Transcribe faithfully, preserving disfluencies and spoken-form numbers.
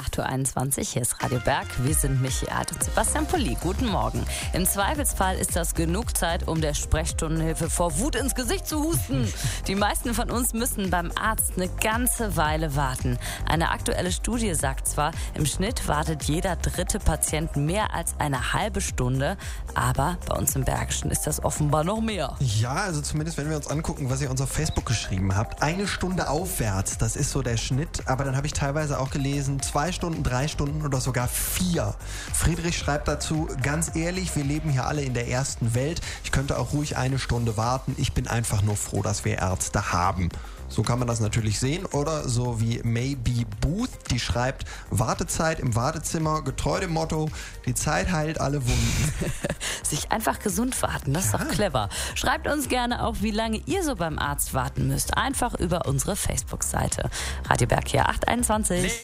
acht Uhr einundzwanzig, hier ist Radio Berg. Wir sind Michi Alt und Sebastian Pulli. Guten Morgen. Im Zweifelsfall ist das genug Zeit, um der Sprechstundenhilfe vor Wut ins Gesicht zu husten. Die meisten von uns müssen beim Arzt eine ganze Weile warten. Eine aktuelle Studie sagt zwar, im Schnitt wartet jeder dritte Patient mehr als eine halbe Stunde, aber bei uns im Bergischen ist das offenbar noch mehr. Ja, also zumindest wenn wir uns angucken, was ihr uns auf Facebook geschrieben habt. Eine Stunde aufwärts, das ist so der Schnitt. Aber dann habe ich teilweise auch gelesen, zwei Stunden, drei Stunden oder sogar vier. Friedrich schreibt dazu, ganz ehrlich, wir leben hier alle in der ersten Welt. Ich könnte auch ruhig eine Stunde warten. Ich bin einfach nur froh, dass wir Ärzte haben. So kann man das natürlich sehen. Oder so wie Maybe Booth, die schreibt, Wartezeit im Wartezimmer, getreu dem Motto, die Zeit heilt alle Wunden. Sich einfach gesund warten, das ist Ja. doch clever. Schreibt uns gerne auch, wie lange ihr so beim Arzt warten müsst. Einfach über unsere Facebook-Seite. Radio Berg hier acht einundzwanzig.